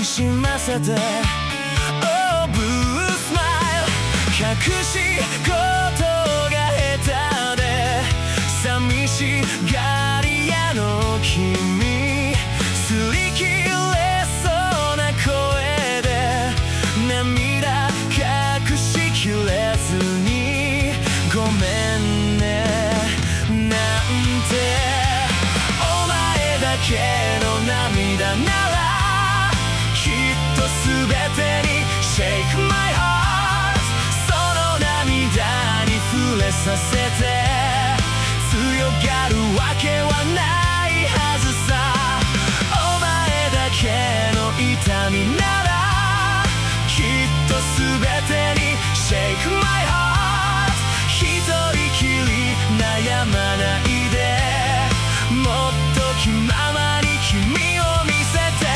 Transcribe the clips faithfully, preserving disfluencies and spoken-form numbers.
しませて Oh blue smile 隠し事が下手で寂しがり屋の君擦り切れそうな声で涙隠しきれずにごめんねなんてお前だけの涙ならきっと全てに Shake my heart その涙に触れさせて強がるわけはないはずさお前だけの痛みならきっと全てに Shake my heart 一人きり悩まないでもっと気ままに君を見せて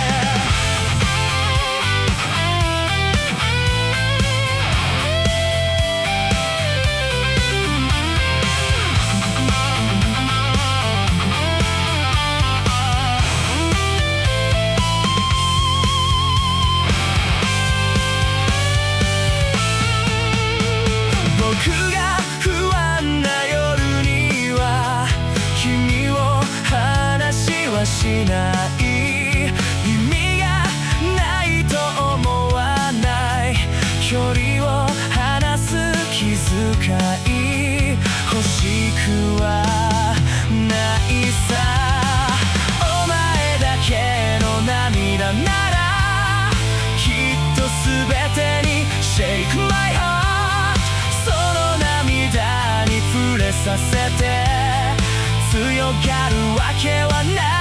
僕が不安な夜には君を話はしない意味がないと思わない距離を離す気遣い欲しくはないさお前だけの涙ならきっと全てに Shake my heartさせて強がるわけはない